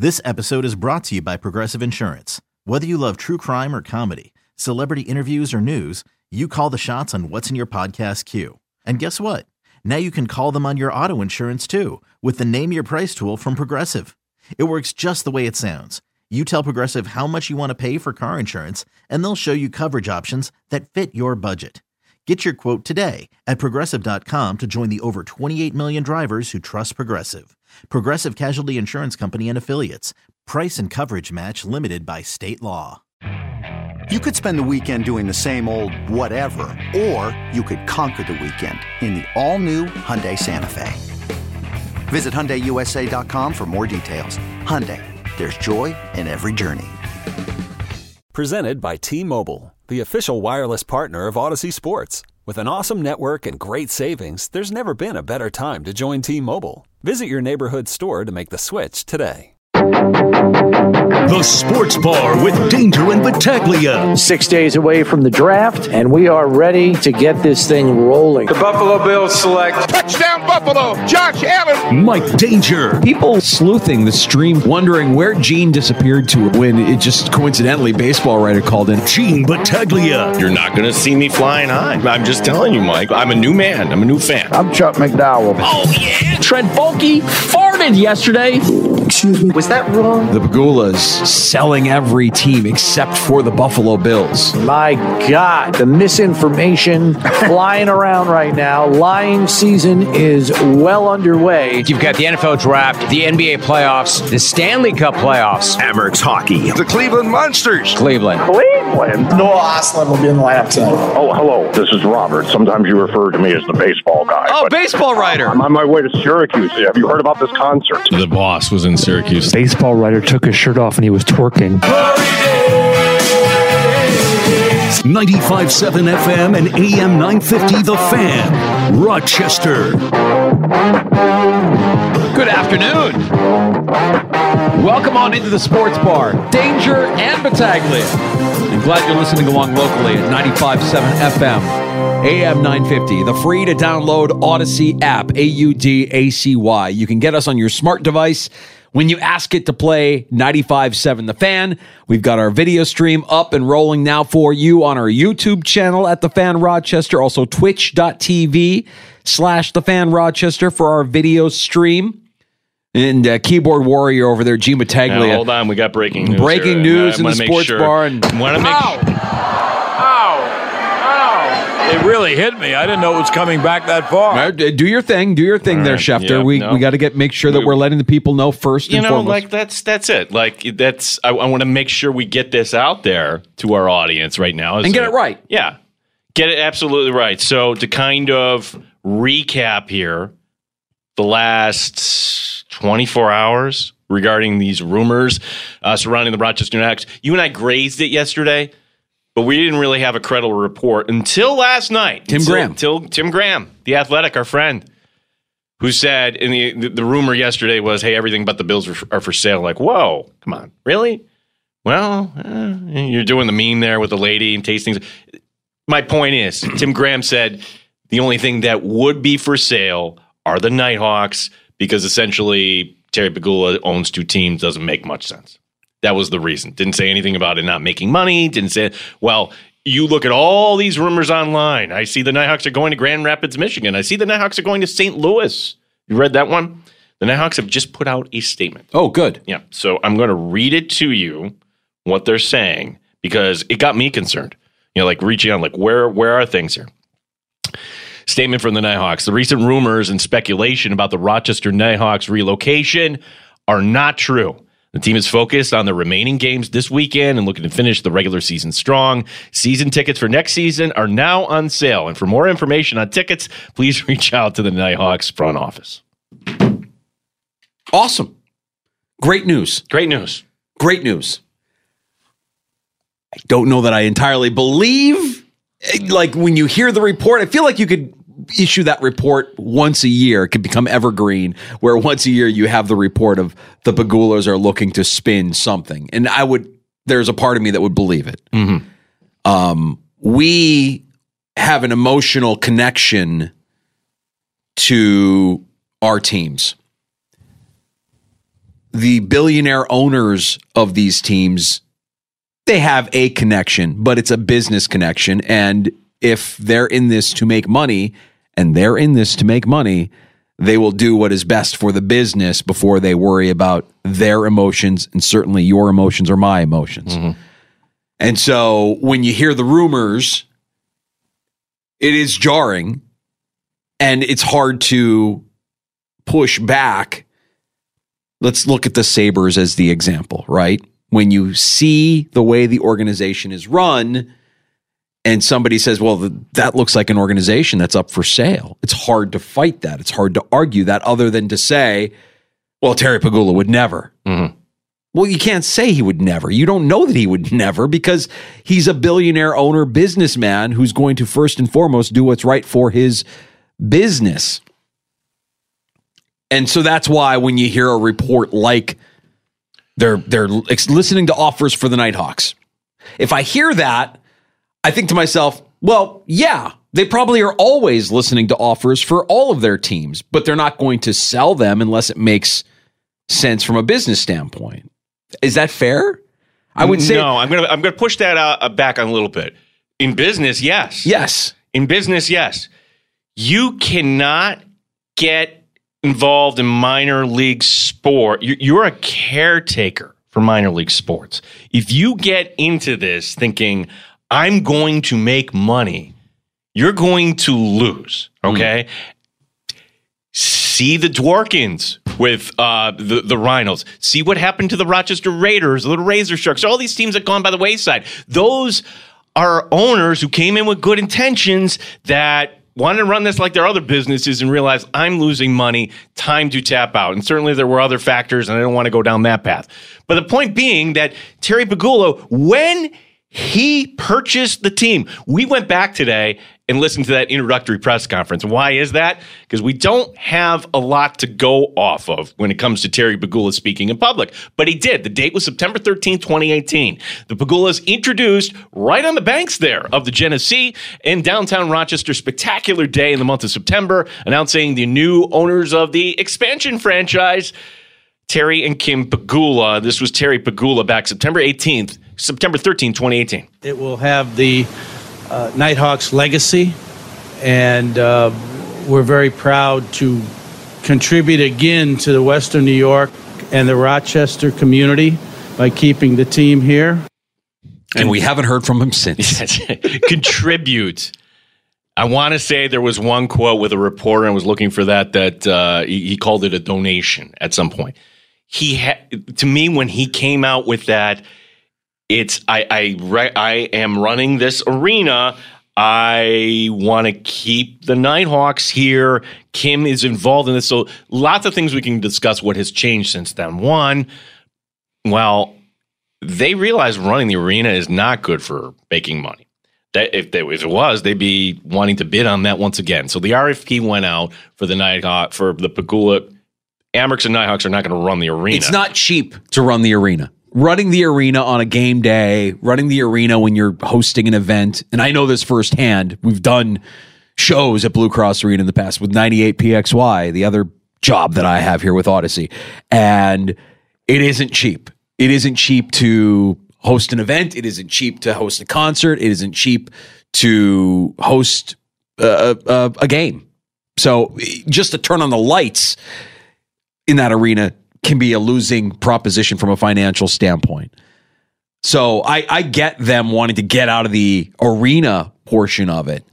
This episode is brought to you by Progressive Insurance. Whether you love true crime or comedy, celebrity interviews or news, you call the shots on what's in your podcast queue. And guess what? Now you can call them on your auto insurance too with the Name Your Price tool from Progressive. It works just the way it sounds. You tell Progressive how much you want to pay for car insurance, and they'll show you coverage options that fit your budget. Get your quote today at Progressive.com to join the over 28 million drivers who trust Progressive. Progressive Casualty Insurance Company and Affiliates. Price and coverage match limited by state law. You could spend the weekend doing the same old whatever, or you could conquer the weekend in the all-new Hyundai Santa Fe. Visit HyundaiUSA.com for more details. Hyundai, there's joy in every journey. Presented by T-Mobile, the official wireless partner of Odyssey Sports. With an awesome network and great savings, there's never been a better time to join T-Mobile. Visit your neighborhood store to make the switch today. The Sports Bar with Danger and Battaglia. 6 days away from the draft, and we are ready to get this thing rolling. The Buffalo Bills select touchdown Buffalo, Josh Allen. Mike Danger. People sleuthing the stream, wondering where Gene disappeared to when it just coincidentally baseball writer called in. Gene Battaglia. You're not going to see me flying high. I'm just telling you, Mike. I'm a new man. I'm a new fan. I'm Chuck McDowell. Oh, yeah. Trent Baalke farted yesterday. Excuse me, was that wrong? The Pagulas selling every team except for the Buffalo Bills. My God, the misinformation flying around right now. Lying season is well underway. You've got the NFL draft, the NBA playoffs, the Stanley Cup playoffs. Amerks hockey. The Cleveland Monsters. Cleveland. Noah Osland will be in the lineup tonight. Oh, hello. This is Robert. Sometimes you refer to me as the baseball guy. Oh, baseball writer. I'm on my way to Syracuse. Have you heard about this concert? The boss was in Syracuse. Baseball writer took his shirt off and he was twerking. 95.7 FM and AM 950 The Fan. Rochester. Good afternoon. Welcome on into the Sports Bar. Danger and Battaglia. I'm glad you're listening along locally at 95.7 FM, AM 950, the free to download Odyssey app, AUDACY. You can get us on your smart device when you ask it to play 95.7 The Fan. We've got our video stream up and rolling now for you on our YouTube channel at The Fan Rochester, also twitch.tv/The Fan Rochester for our video stream. And keyboard warrior over there, Gene Battaglia. Now, hold on, we got breaking news. Breaking news in the sports bar. And want to make It really hit me. I didn't know it was coming back that far. Do your thing. Do your thing All there, right. Schefter. Yeah, we no. got to make sure that we're letting the people know first and foremost. like that's it. Like that's I want to make sure we get this out there to our audience right now. And get it right. Yeah. Get it absolutely right. So to kind of recap here, the last 24 hours regarding these rumors surrounding the Rochester Knights. You and I grazed it yesterday, but we didn't really have a credible report until last night. Tim Graham, The Athletic, our friend, who said, and the rumor yesterday was, hey, everything but the Bills are for sale. Like, whoa, come on, really? Well, you're doing the meme there with the lady and tastings. My point is, Tim Graham said the only thing that would be for sale are the Nighthawks, because essentially Terry Pegula owns two teams, doesn't make much sense. That was the reason. Didn't say anything about it not making money. Didn't say, well, you look at all these rumors online. I see the Nighthawks are going to Grand Rapids, Michigan. I see the Nighthawks are going to St. Louis. You read that one? The Nighthawks have just put out a statement. Oh, good. Yeah. So I'm going to read it to you, what they're saying, because it got me concerned. Like reaching out, like where are things here? Statement from the Nighthawks. The recent rumors and speculation about the Rochester Nighthawks relocation are not true. The team is focused on the remaining games this weekend and looking to finish the regular season strong. Season tickets for next season are now on sale. And for more information on tickets, please reach out to the Nighthawks front office. Awesome. Great news. Great news. Great news. I don't know that I entirely believe, like when you hear the report, I feel like you could issue that report once a year. It could become evergreen, where once a year you have the report of the Pagulas are looking to spin something. And there's a part of me that would believe it. Mm-hmm. We have an emotional connection to our teams. the billionaire owners of these teams, they have a connection, but it's a business connection. And if they're in this to make money, they will do what is best for the business before they worry about their emotions, and certainly your emotions or my emotions. Mm-hmm. And so when you hear the rumors, it is jarring, and it's hard to push back. Let's look at the Sabres as the example, right? When you see the way the organization is run, and somebody says, well, that looks like an organization that's up for sale. It's hard to fight that. It's hard to argue that, other than to say, well, Terry Pegula would never. Mm-hmm. Well, you can't say he would never. You don't know that he would never, because he's a billionaire owner businessman who's going to first and foremost do what's right for his business. And so that's why when you hear a report like they're listening to offers for the Nighthawks, if I hear that, I think to myself, well, yeah, they probably are always listening to offers for all of their teams, but they're not going to sell them unless it makes sense from a business standpoint. Is that fair? I would say no. I'm gonna push that back on a little bit. In business, yes. Yes. In business, yes. You cannot get involved in minor league sport. You're a caretaker for minor league sports. If you get into this thinking, I'm going to make money, you're going to lose, okay? See the Dworkins with the Rhinos. See what happened to the Rochester Raiders, the Razor Sharks, all these teams that gone by the wayside. Those are owners who came in with good intentions that wanted to run this like their other businesses and realized, I'm losing money, time to tap out. And certainly there were other factors, and I don't want to go down that path. But the point being that Terry Pegula, when he purchased the team. We went back today and listened to that introductory press conference. Why is that? Because we don't have a lot to go off of when it comes to Terry Pegula speaking in public. But he did. The date was September 13, 2018. The Pegulas introduced right on the banks there of the Genesee in downtown Rochester. Spectacular day in the month of September, announcing the new owners of the expansion franchise, Terry and Kim Pegula. This was Terry Pegula back September 13, 2018. It will have the Nighthawks legacy, and we're very proud to contribute again to the Western New York and the Rochester community by keeping the team here. And we haven't heard from him since. Contribute. I want to say there was one quote with a reporter, and was looking for that he called it a donation at some point. To me, when he came out with that, it's I am running this arena. I want to keep the Nighthawks here. Kim is involved in this. So lots of things we can discuss what has changed since then. One, well, they realize running the arena is not good for making money. That if it was, they'd be wanting to bid on that once again. So the RFP went out for the Nighthawk, for the Pegula. Amerks and Nighthawks are not going to run the arena. It's not cheap to run the arena. Running the arena on a game day, running the arena when you're hosting an event, and I know this firsthand. We've done shows at Blue Cross Arena in the past with 98PXY, the other job that I have here with Odyssey, and it isn't cheap. It isn't cheap to host an event. It isn't cheap to host a concert. It isn't cheap to host a game. So just to turn on the lights in that arena can be a losing proposition from a financial standpoint. So I get them wanting to get out of the arena portion of it,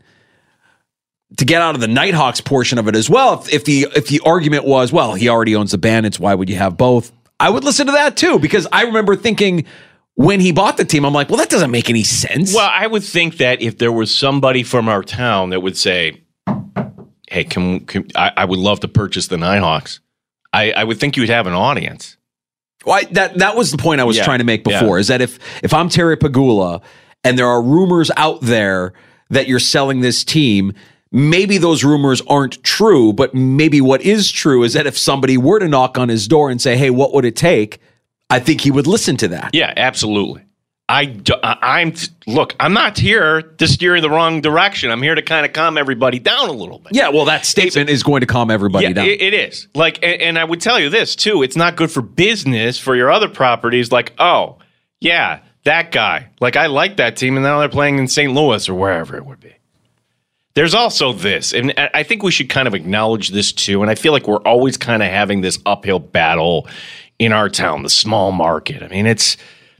to get out of the Nighthawks portion of it as well. If the argument was, well, he already owns the Bandits, why would you have both? I would listen to that too, because I remember thinking when he bought the team, I'm like, well, that doesn't make any sense. Well, I would think that if there was somebody from our town that would say, hey, I would love to purchase the Nighthawks, I would think you would have an audience. Well, that was the point I was trying to make before, is that if I'm Terry Pegula and there are rumors out there that you're selling this team, maybe those rumors aren't true, but maybe what is true is that if somebody were to knock on his door and say, hey, what would it take? I think he would listen to that. Yeah, absolutely. I'm not here to steer in the wrong direction. I'm here to kind of calm everybody down a little bit. Yeah, well, that statement is going to calm everybody down. It is. Like, and I would tell you this too. It's not good for business for your other properties. Like, oh yeah, that guy. Like, I like that team, and now they're playing in St. Louis or wherever it would be. There's also this, and I think we should kind of acknowledge this too. And I feel like we're always kind of having this uphill battle in our town, the small market. I mean, it's.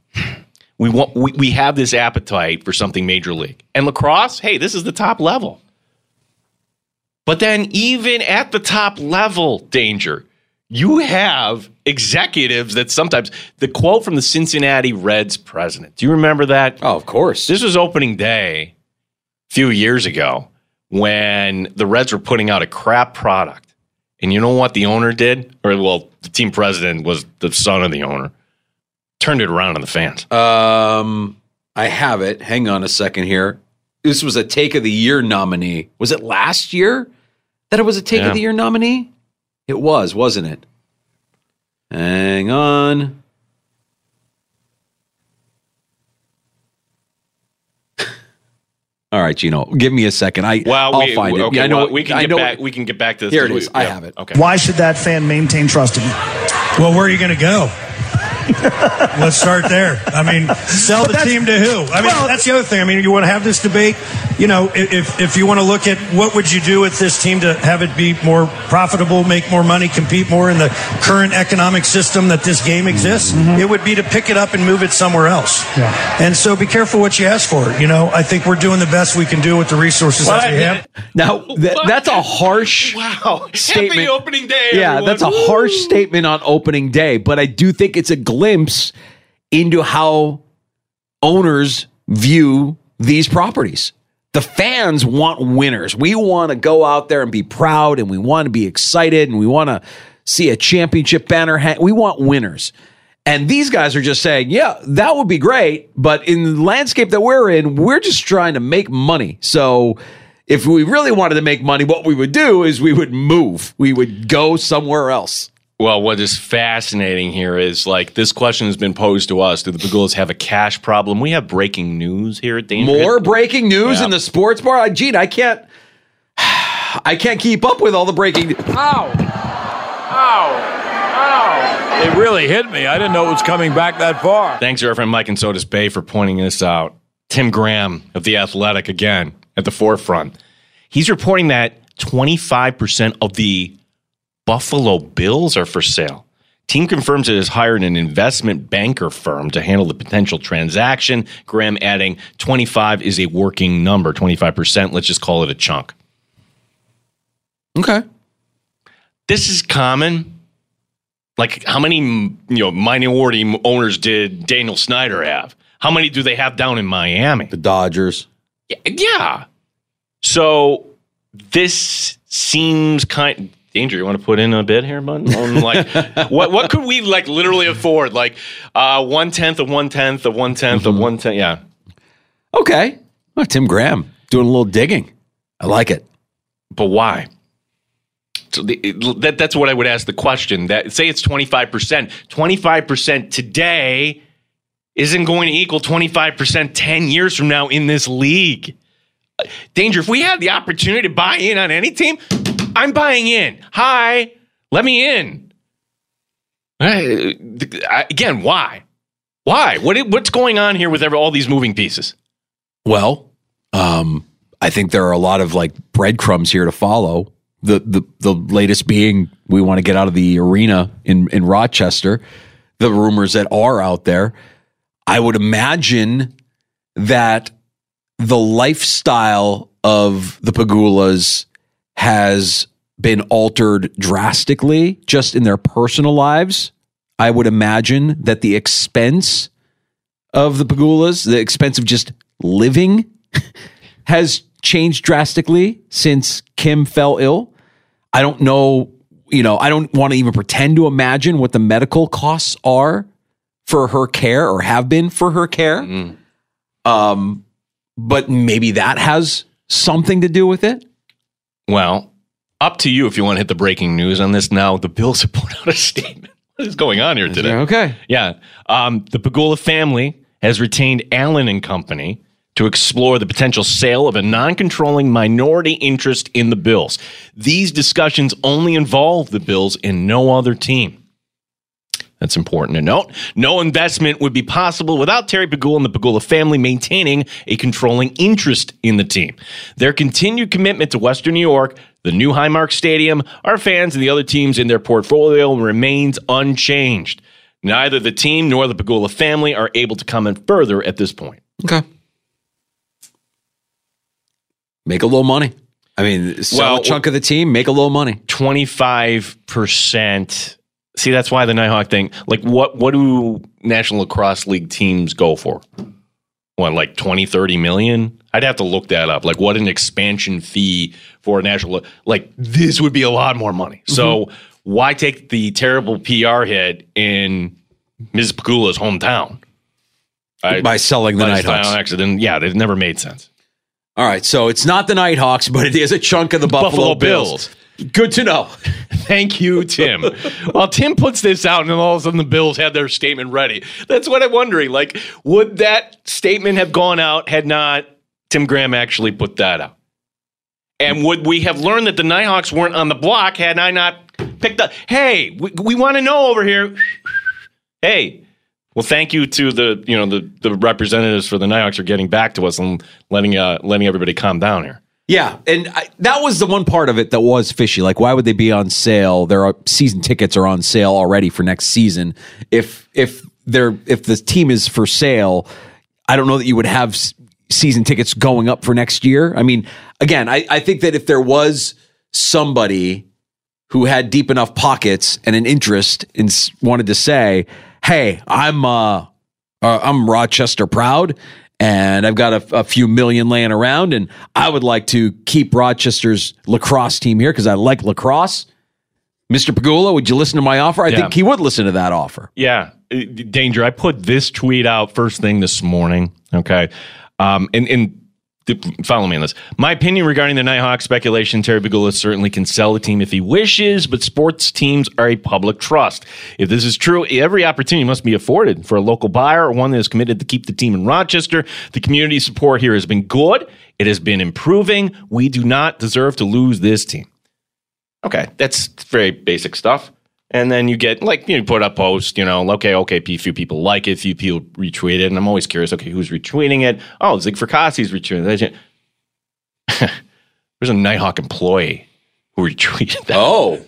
We have this appetite for something major league. And lacrosse, hey, this is the top level. But then even at the top level, Danger, you have executives that sometimes, the quote from the Cincinnati Reds president, do you remember that? Oh, of course. This was opening day a few years ago when the Reds were putting out a crap product. And you know what the owner did? Or, well, the team president was the son of the owner. Turned it around on the fans. I have it. Hang on a second here. This was a Take of the Year nominee. Was it last year that it was a Take of the Year nominee? It was, wasn't it? Hang on. All right, Gino, give me a second. I'll find it. Okay, yeah, I know. We can get back to this. Here it is. I have it. Okay. Why should that fan maintain trust in you? Well, where are you going to go? Let's start there. I mean, sell the team to who? I mean, that's the other thing. I mean, you want to have this debate. You know, if you want to look at what would you do with this team to have it be more profitable, make more money, compete more in the current economic system that this game exists, it would be to pick it up and move it somewhere else. Yeah. And so be careful what you ask for. You know, I think we're doing the best we can do with the resources that we have. Now, that's a harsh statement. Happy opening day, Yeah, everyone. that's a harsh statement on opening day, but I do think it's a glimpse into how owners view these properties. The fans want winners. We want to go out there and be proud, and we want to be excited, and we want to see a championship banner. We want winners. And these guys are just saying, yeah, that would be great, but in the landscape that we're in, we're just trying to make money. So if we really wanted to make money, what we would do is we would move. We would go somewhere else. Well, what is fascinating here is, like, this question has been posed to us. Do the Pegulas have a cash problem? We have breaking news here at Danger. More breaking news in the sports bar? Gene, I can't keep up with all the breaking news. Ow! It really hit me. I didn't know it was coming back that far. Thanks to our friend Mike and Sodas Bay for pointing this out. Tim Graham of The Athletic, again, at the forefront. He's reporting that 25% of the Buffalo Bills are for sale. Team confirms it has hired an investment banker firm to handle the potential transaction. Graham adding 25 is a working number, 25%. Let's just call it a chunk. Okay. This is common. Like, how many minority owners did Daniel Snyder have? How many do they have down in Miami? The Dodgers. Yeah. So this seems kind. Danger, you want to put in a bid here, bud? Like, what could we like literally afford? Like 1/10 of 1/10 of 1/10 of 1/10. Yeah. Okay. Well, Tim Graham doing a little digging. I like it. But why? So that's what I would ask the question. That say it's 25%. 25% today isn't going to equal 25% 10 years from now in this league. Danger, if we had the opportunity to buy in on any team, I'm buying in. Hi, let me in. Again, why? Why? What's going on here with all these moving pieces? Well, I think there are a lot of like breadcrumbs here to follow. The latest being we want to get out of the arena in Rochester. The rumors that are out there. I would imagine that the lifestyle of the Pegulas has been altered drastically just in their personal lives. I would imagine that the expense of the Pegulas, the expense of just living, has changed drastically since Kim fell ill. I don't know, I don't want to even pretend to imagine what the medical costs are for her care or have been for her care. But maybe that has something to do with it. Well, up to you if you want to hit the breaking news on this now. The Bills have put out a statement. What is going on here today? Okay. Yeah. The Pegula family has retained Allen and Company to explore the potential sale of a non-controlling minority interest in the Bills. These discussions only involve the Bills and no other team. That's important to note. No investment would be possible without Terry Pegula and the Pegula family maintaining a controlling interest in the team. Their continued commitment to Western New York, the new Highmark Stadium, our fans, and the other teams in their portfolio remains unchanged. Neither the team nor the Pegula family are able to comment further at this point. Okay. Make a little money. I mean, sell a chunk of the team, make a little money. 25%. See, that's why the Nighthawk thing, like what do National Lacrosse League teams go for? What, like 20, 30 million? I'd have to look that up. Like what an expansion fee for a national, like this would be a lot more money. Mm-hmm. So why take the terrible PR hit in Ms. Pegula's hometown? By selling the Nighthawks. Accident. Yeah, it never made sense. All right, so it's not the Nighthawks, but it is a chunk of the Buffalo Bills. Good to know. Thank you, Tim. Well, Tim puts this out, and then all of a sudden the Bills had their statement ready. That's what I'm wondering. Like, would that statement have gone out had not Tim Graham actually put that out? And would we have learned that the Nighthawks weren't on the block had I not picked up? Hey, we want to know over here. Hey. Well, thank you to the representatives for the Nighthawks for getting back to us and letting everybody calm down here. Yeah, and that was the one part of it that was fishy. Like, why would they be on sale? Their season tickets are on sale already for next season. If the team is for sale, I don't know that you would have season tickets going up for next year. I mean, again, I think that if there was somebody who had deep enough pockets and an interest and wanted to say, hey, I'm Rochester proud, and I've got a few million laying around, and I would like to keep Rochester's lacrosse team here because I like lacrosse. Mr. Pegula, would you listen to my offer? I think he would listen to that offer. Yeah. Danger, I put this tweet out first thing this morning, okay? And follow me on this. My opinion regarding the Nighthawks speculation, Terry Pegula certainly can sell the team if he wishes, but sports teams are a public trust. If this is true, every opportunity must be afforded for a local buyer or one that is committed to keep the team in Rochester. The community support here has been good. It has been improving. We do not deserve to lose this team. Okay, that's very basic stuff. And then you get, you put up post, okay, few people like it, few people retweet it, and I'm always curious, okay, who's retweeting it? Oh, Zig Fracasse's retweeting it. There's a Nighthawk employee who retweeted that.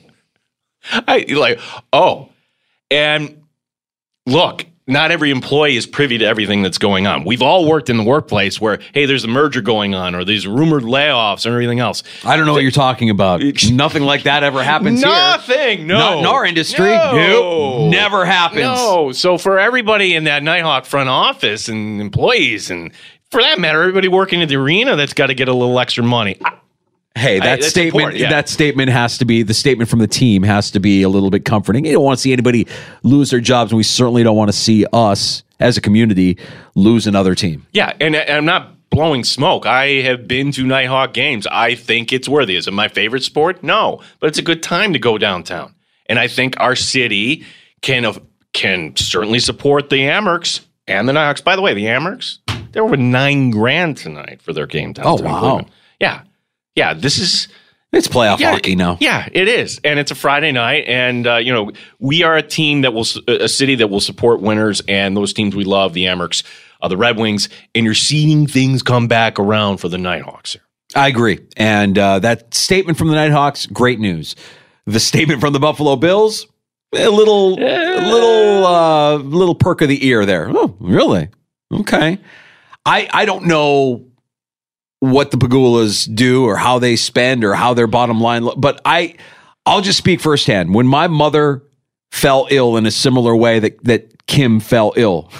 And look, not every employee is privy to everything that's going on. We've all worked in the workplace where, hey, there's a merger going on or there's rumored layoffs or everything else. I don't know what you're talking about. Nothing like that ever happens here. Nothing. No. Not in our industry. No. Nope. Never happens. No. So for everybody in that Nighthawk front office and employees, and for that matter, everybody working at the arena that's got to get a little extra money. Hey, that statement has to be, the statement from the team has to be a little bit comforting. You don't want to see anybody lose their jobs, and we certainly don't want to see us as a community lose another team. Yeah, and I'm not blowing smoke. I have been to Nighthawk games. I think it's worthy. Is it my favorite sport? No, but it's a good time to go downtown. And I think our city can certainly support the Amherst and the Nighthawks. By the way, the Amherst, they're over $9,000 tonight for their game downtown. Oh, wow. Cleveland. Yeah. Yeah, it's playoff hockey now. Yeah, it is, and it's a Friday night, and we are a team a city that will support winners, and those teams we love, the Amherst, the Red Wings, and you're seeing things come back around for the Nighthawks here. I agree, and that statement from the Nighthawks, great news. The statement from the Buffalo Bills, a little perk of the ear there. Oh, really? Okay. I don't know what the Pegulas do or how they spend or how their bottom line but I'll just speak firsthand. When my mother fell ill in a similar way that Kim fell ill,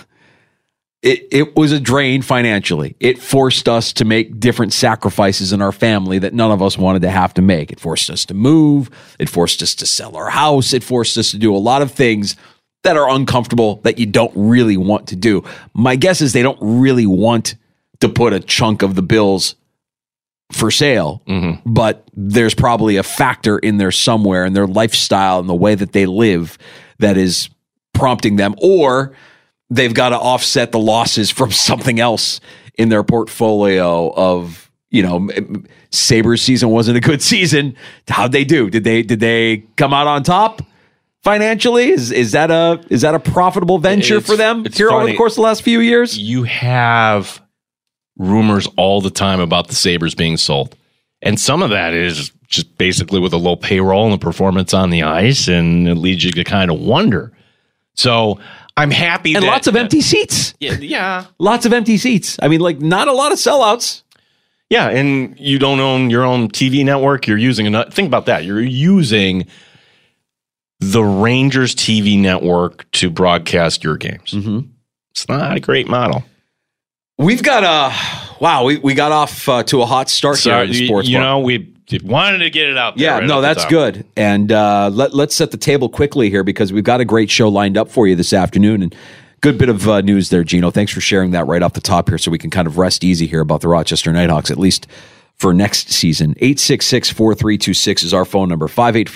it was a drain financially. It forced us to make different sacrifices in our family that none of us wanted to have to make. It forced us to move. It forced us to sell our house. It forced us to do a lot of things that are uncomfortable that you don't really want to do. My guess is they don't really want to put a chunk of the Bills for sale, but there's probably a factor in there somewhere in their lifestyle and the way that they live that is prompting them, or they've got to offset the losses from something else in their portfolio of, Sabres season wasn't a good season. How'd they do? Did they come out on top financially? Is that a profitable venture for them here over the course of the last few years? You have rumors all the time about the Sabres being sold. And some of that is just basically with a low payroll and performance on the ice, and it leads you to kind of wonder. So I'm happy and lots of empty seats. Yeah. Lots of empty seats. I mean, not a lot of sellouts. Yeah, and you don't own your own TV network. You're using think about that. You're using the Rangers TV network to broadcast your games. Mm-hmm. It's not a great model. We've got we got off to a hot start here in the sports bar. We wanted to get it out there. Yeah, right no, that's good. And let's set the table quickly here because we've got a great show lined up for you this afternoon. And good bit of news there, Gino. Thanks for sharing that right off the top here so we can kind of rest easy here about the Rochester Nighthawks, at least for next season. 866-4326 is our phone number,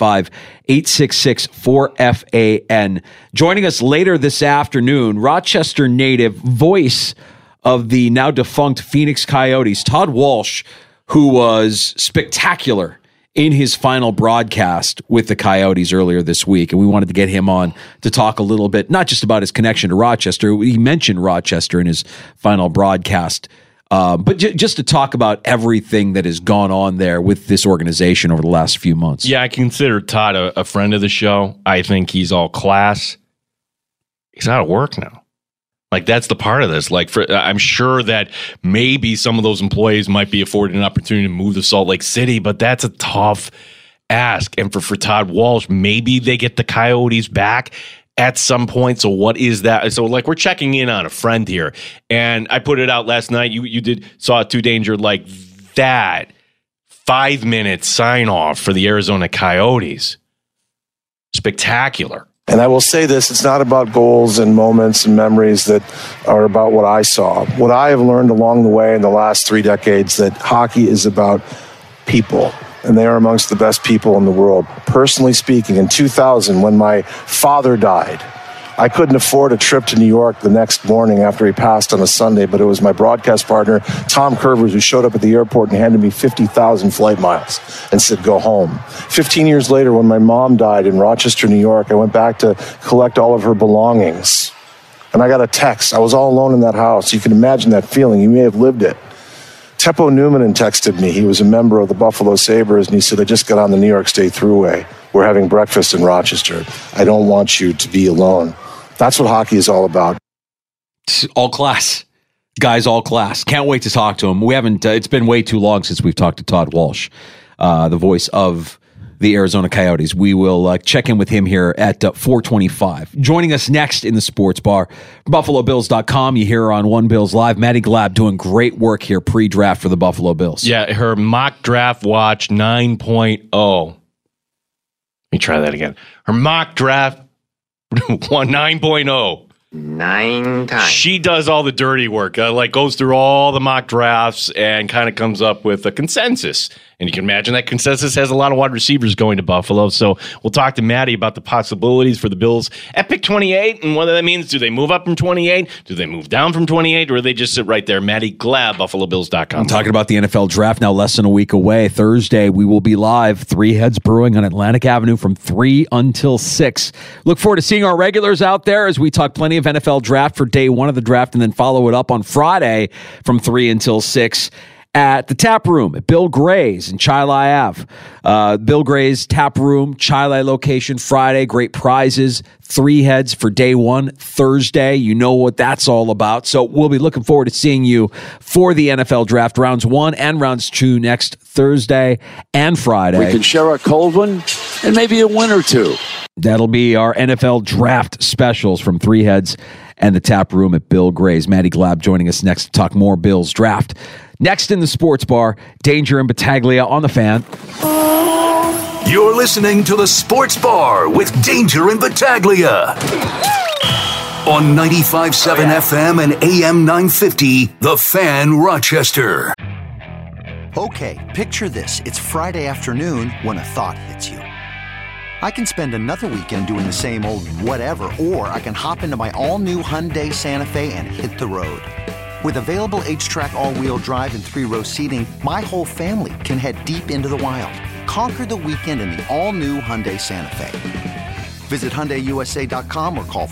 585-866-4FAN. Joining us later this afternoon, Rochester native, voice of the now defunct Phoenix Coyotes, Todd Walsh, who was spectacular in his final broadcast with the Coyotes earlier this week. And we wanted to get him on to talk a little bit, not just about his connection to Rochester. He mentioned Rochester in his final broadcast, but just to talk about everything that has gone on there with this organization over the last few months. Yeah, I consider Todd a friend of the show. I think he's all class. He's out of work now. Like, that's the part of this. I'm sure that maybe some of those employees might be afforded an opportunity to move to Salt Lake City, but that's a tough ask. And for Todd Walsh, maybe they get the Coyotes back at some point. So what is that? So we're checking in on a friend here. And I put it out last night. You saw it too, Danger, like that 5-minute sign off for the Arizona Coyotes. Spectacular. And I will say this, it's not about goals and moments and memories that are about what I saw. What I have learned along the way in the last 3 decades, that hockey is about people. And they are amongst the best people in the world. Personally speaking, in 2000, when my father died, I couldn't afford a trip to New York the next morning after he passed on a Sunday, but it was my broadcast partner, Tom Curvers, who showed up at the airport and handed me 50,000 flight miles and said, go home. 15 years later, when my mom died in Rochester, New York, I went back to collect all of her belongings. And I got a text. I was all alone in that house. You can imagine that feeling. You may have lived it. Teppo Newman texted me. He was a member of the Buffalo Sabres, and he said, I just got on the New York State Thruway. We're having breakfast in Rochester. I don't want you to be alone. That's what hockey is all about. All class. Guys, all class. Can't wait to talk to him. We haven't, it's been way too long since we've talked to Todd Walsh, the voice of the Arizona Coyotes. We will check in with him here at 4:25. Joining us next in the sports bar, BuffaloBills.com. You hear her on One Bills Live. Maddie Glab doing great work here pre-draft for the Buffalo Bills. Yeah, her mock draft watch 9.0. Let me try that again. Her mock draft 9.0. 9 times. She does all the dirty work, goes through all the mock drafts and kind of comes up with a consensus. And you can imagine that consensus has a lot of wide receivers going to Buffalo. So we'll talk to Maddie about the possibilities for the Bills at pick 28 and what that means. Do they move up from 28? Do they move down from 28? Or do they just sit right there? Maddie Glab, BuffaloBills.com. I'm talking about the NFL draft now less than a week away. Thursday, we will be live, Three Heads Brewing on Atlantic Avenue from 3 until 6. Look forward to seeing our regulars out there as we talk plenty of NFL draft for day one of the draft and then follow it up on Friday from 3 until 6. At the Tap Room at Bill Gray's in Chili Ave. Bill Gray's Tap Room, Chili location, Friday. Great prizes. 3 heads for day one. Thursday, you know what that's all about. So we'll be looking forward to seeing you for the NFL Draft, rounds 1 and rounds 2 next Thursday and Friday. We can share a cold one and maybe a win or two. That'll be our NFL Draft specials from 3 Heads and the Tap Room at Bill Gray's. Maddie Glab joining us next to talk more Bills Draft. Next in the sports bar, Danger and Battaglia on the Fan. You're listening to the Sports Bar with Danger and Battaglia on 95.7 FM and AM 950, The Fan, Rochester. Okay, picture this. It's Friday afternoon when a thought hits you. I can spend another weekend doing the same old whatever, or I can hop into my all-new Hyundai Santa Fe and hit the road. With available H-Track all-wheel drive and 3-row seating, my whole family can head deep into the wild. Conquer the weekend in the all-new Hyundai Santa Fe. Visit HyundaiUSA.com or call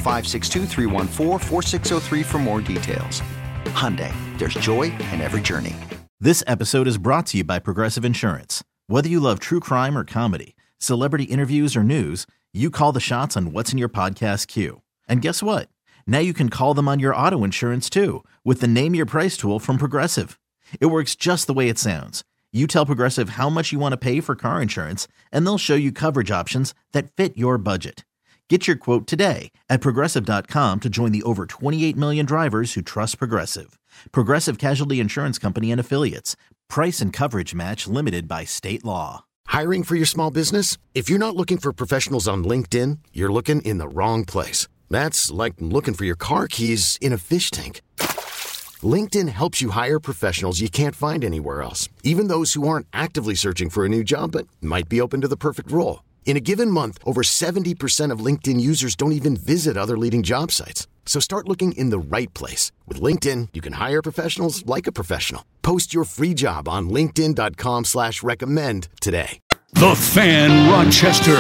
562-314-4603 for more details. Hyundai, there's joy in every journey. This episode is brought to you by Progressive Insurance. Whether you love true crime or comedy, celebrity interviews or news, you call the shots on what's in your podcast queue. And guess what? Now you can call them on your auto insurance too with the Name Your Price tool from Progressive. It works just the way it sounds. You tell Progressive how much you want to pay for car insurance, and they'll show you coverage options that fit your budget. Get your quote today at Progressive.com to join the over 28 million drivers who trust Progressive. Progressive Casualty Insurance Company and Affiliates. Price and coverage match limited by state law. Hiring for your small business? If you're not looking for professionals on LinkedIn, you're looking in the wrong place. That's like looking for your car keys in a fish tank. LinkedIn helps you hire professionals you can't find anywhere else, even those who aren't actively searching for a new job but might be open to the perfect role. In a given month, over 70% of LinkedIn users don't even visit other leading job sites. So start looking in the right place. With LinkedIn, you can hire professionals like a professional. Post your free job on linkedin.com/recommend today. The Fan Rochester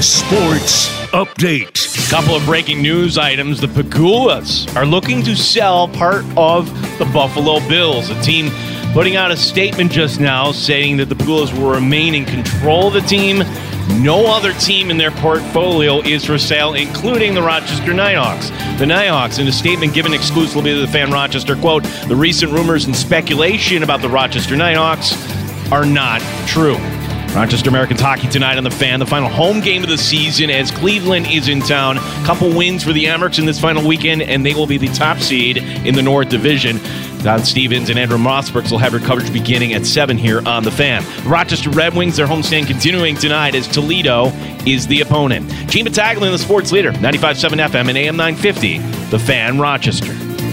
Sports Update. Couple of breaking news items. The Pegulas are looking to sell part of the Buffalo Bills. A team putting out a statement just now stating that the Pegulas will remain in control of the team. No other team in their portfolio is for sale, including the Rochester Nighthawks. The Nighthawks, in a statement given exclusively to the Fan Rochester, quote, "The recent rumors and speculation about the Rochester Nighthawks are not true." Rochester Americans hockey tonight on the Fan, the final home game of the season as Cleveland is in town. Couple wins for the Amerks in this final weekend, and they will be the top seed in the North Division. Don Stevens and Andrew Mossbergs will have your coverage beginning at 7 here on the Fan. The Rochester Red Wings, their homestand continuing tonight as Toledo is the opponent. Gene Battaglia, the sports leader, 95.7 FM and AM 950, the Fan Rochester.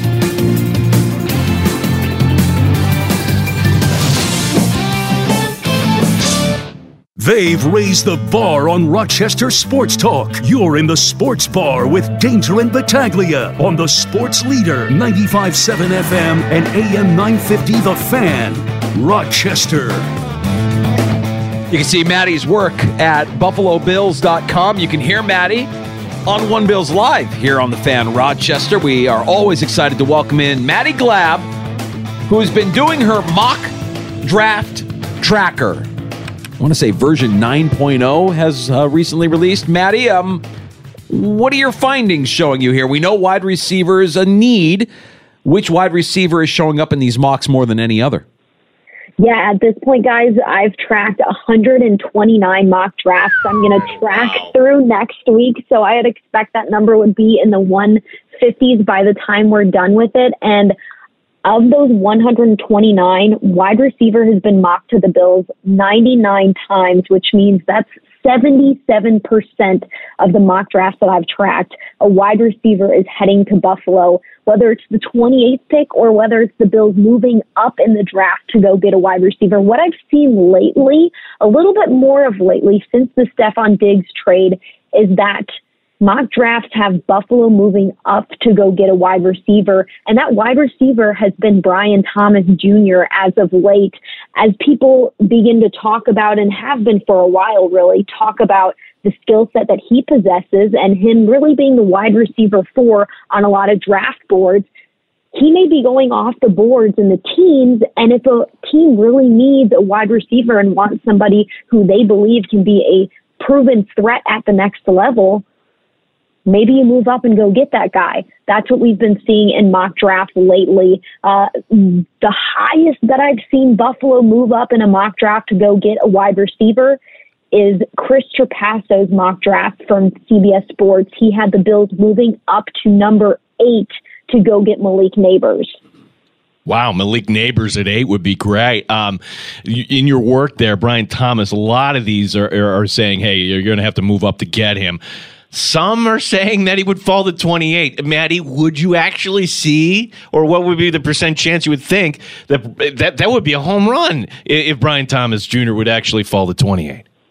They've raised the bar on Rochester Sports Talk. You're in the Sports Bar with Danger and Battaglia on the Sports Leader, 95.7 FM and AM 950, The Fan, Rochester. You can see Maddie's work at BuffaloBills.com. You can hear Maddie on One Bills Live here on the Fan Rochester. We are always excited to welcome in Maddie Glab, who's been doing her mock draft tracker. I want to say version 9.0 has recently released. Maddie, what are your findings showing you here? We know wide receiver is a need. Which wide receiver is showing up in these mocks more than any other? Yeah, at this point, guys, I've tracked 129 mock drafts. I'm going to track through next week, so I'd expect that number would be in the 150s by the time we're done with it. And of those 129, wide receiver has been mocked to the Bills 99 times, which means that's 77% of the mock drafts that I've tracked. A wide receiver is heading to Buffalo, whether it's the 28th pick or whether it's the Bills moving up in the draft to go get a wide receiver. What I've seen lately, a little bit more of lately, since the Stephon Diggs trade, is that mock drafts have Buffalo moving up to go get a wide receiver, and that wide receiver has been Brian Thomas Jr. as of late, as people begin to talk about, and have been for a while really, talk about the skill set that he possesses and him really being the wide receiver 4 on a lot of draft boards. He may be going off the boards in the teams, and if a team really needs a wide receiver and wants somebody who they believe can be a proven threat at the next level, maybe you move up and go get that guy. That's what we've been seeing in mock drafts lately. The highest that I've seen Buffalo move up in a mock draft to go get a wide receiver is Chris Trapasso's mock draft from CBS Sports. He had the Bills moving up to number 8 to go get Malik Nabers. Wow, Malik Nabers at 8 would be great. In your work there, Brian Thomas, a lot of these are saying, hey, you're going to have to move up to get him. Some are saying that he would fall to 28. Maddie, would you actually see, or what would be the percent chance you would think that would be a home run if Brian Thomas Jr. would actually fall to 28?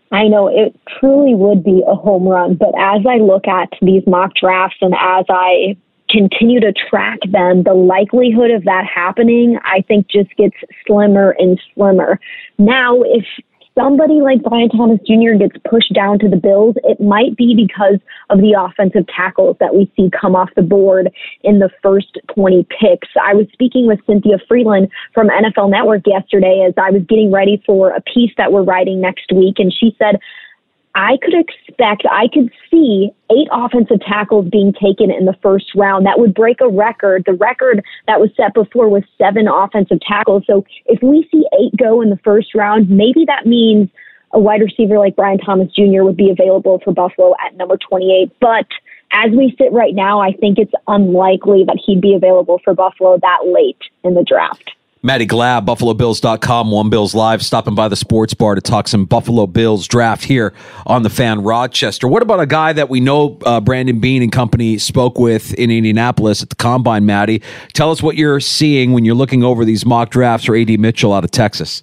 I know it truly would be a home run, but as I look at these mock drafts and as I continue to track them, the likelihood of that happening, I think, just gets slimmer and slimmer. Now, if somebody like Brian Thomas Jr. gets pushed down to the Bills, it might be because of the offensive tackles that we see come off the board in the first 20 picks. I was speaking with Cynthia Freeland from NFL Network yesterday as I was getting ready for a piece that we're writing next week, and she said, I could see 8 offensive tackles being taken in the first round. That would break a record. The record that was set before was 7 offensive tackles. So if we see 8 go in the first round, maybe that means a wide receiver like Brian Thomas Jr. would be available for Buffalo at number 28. But as we sit right now, I think it's unlikely that he'd be available for Buffalo that late in the draft. Maddie Glab, BuffaloBills.com, One Bills Live, stopping by the sports bar to talk some Buffalo Bills draft here on the Fan Rochester. What about a guy that we know Brandon Beane and company spoke with in Indianapolis at the Combine, Maddie? Tell us what you're seeing when you're looking over these mock drafts for A.D. Mitchell out of Texas.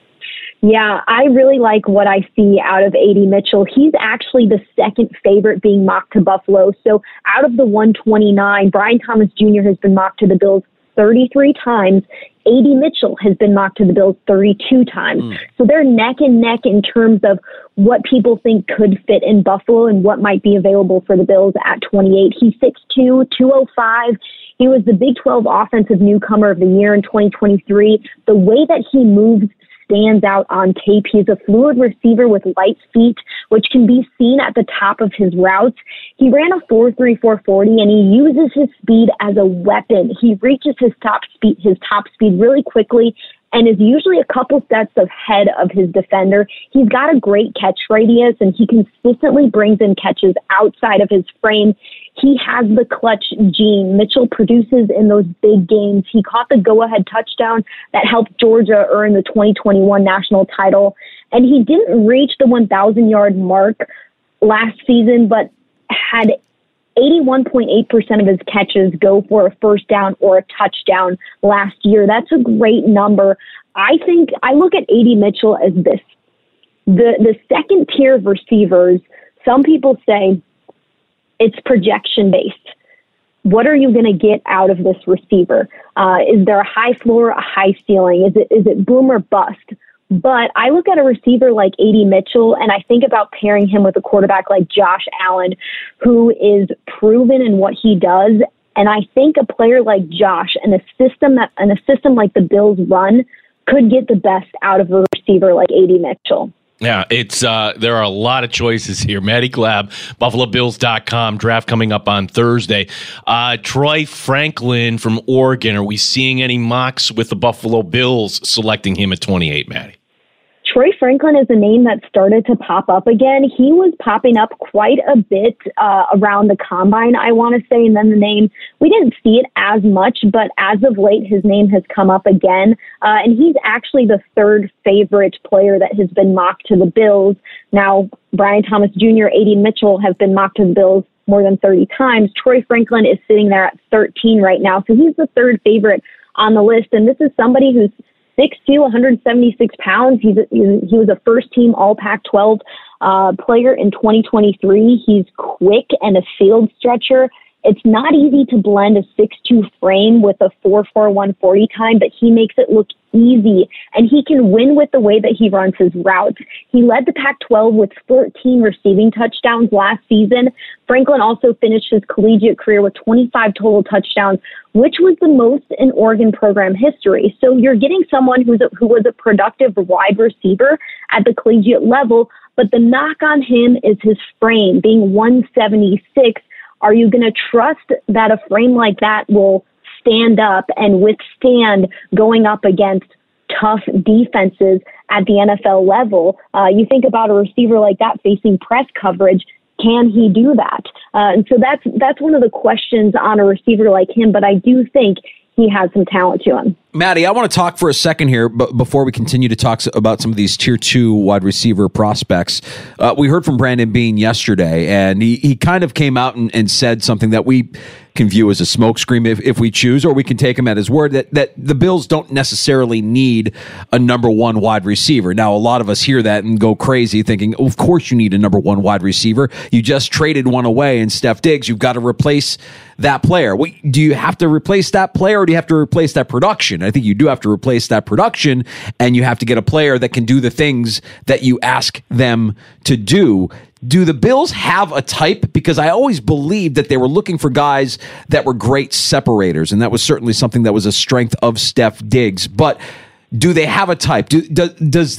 Yeah, I really like what I see out of A.D. Mitchell. He's actually the second favorite being mocked to Buffalo. So out of the 129, Brian Thomas Jr. has been mocked to the Bills 33 times. A.D. Mitchell has been mocked to the Bills 32 times. So they're neck and neck in terms of what people think could fit in Buffalo and what might be available for the Bills at 28. He's 6'2", 205. He was the Big 12 Offensive Newcomer of the Year in 2023. The way that he moves stands out on tape. He's a fluid receiver with light feet, which can be seen at the top of his routes. He ran a 4.3 440, and he uses his speed as a weapon. He reaches his top speed really quickly and is usually a couple steps ahead of his defender. He's got a great catch radius, and he consistently brings in catches outside of his frame. He has the clutch gene. Mitchell produces in those big games. He caught the go-ahead touchdown that helped Georgia earn the 2021 national title. And he didn't reach the 1,000-yard mark last season, but had 81.8% of his catches go for a first down or a touchdown last year. That's a great number. I think I look at A.D. Mitchell as this. The second tier of receivers, some people say it's projection based. What are you going to get out of this receiver? Is there a high floor, a high ceiling? Is it boom or bust? But I look at a receiver like A.D. Mitchell, and I think about pairing him with a quarterback like Josh Allen, who is proven in what he does. And I think a player like Josh and a system like the Bills run could get the best out of a receiver like A.D. Mitchell. Yeah, it's there are a lot of choices here. Maddie Glab, BuffaloBills.com, draft coming up on Thursday. Troy Franklin from Oregon. Are we seeing any mocks with the Buffalo Bills selecting him at 28, Maddie? Troy Franklin is a name that started to pop up again. He was popping up quite a bit around the Combine, I want to say, and then the name, we didn't see it as much, but as of late, his name has come up again, and he's actually the third favorite player that has been mocked to the Bills. Now, Brian Thomas Jr., A.D. Mitchell have been mocked to the Bills more than 30 times. Troy Franklin is sitting there at 13 right now, so he's the third favorite on the list, and this is somebody who's 6'2", 176 pounds. He was a first-team All-Pac-12 player in 2023. He's quick and a field stretcher. It's not easy to blend a 6'2" frame with a 4.4 140 time, but he makes it look easy, and he can win with the way that he runs his routes. He led the Pac-12 with 14 receiving touchdowns last season. Franklin also finished his collegiate career with 25 total touchdowns, which was the most in Oregon program history. So you're getting someone who was a productive wide receiver at the collegiate level, but the knock on him is his frame, being 176. Are you going to trust that a frame like that will stand up and withstand going up against tough defenses at the NFL level? You think about a receiver like that facing press coverage. Can he do that? And so that's one of the questions on a receiver like him, but I do think he has some talent to him. Maddie, I want to talk for a second here, but before we continue to talk about some of these tier 2 wide receiver prospects, we heard from Brandon Beane yesterday, and he kind of came out and said something that we can view as a smokescreen if we choose, or we can take him at his word that the Bills don't necessarily need a number one wide receiver. Now, a lot of us hear that and go crazy thinking, of course you need a number one wide receiver. You just traded one away in Steph Diggs. You've got to replace that player. Do you have to replace that player, or do you have to replace that production? I think you do have to replace that production, and you have to get a player that can do the things that you ask them to do. Do the Bills have a type? Because I always believed that they were looking for guys that were great separators, and that was certainly something that was a strength of Steph Diggs. But do they have a type? Does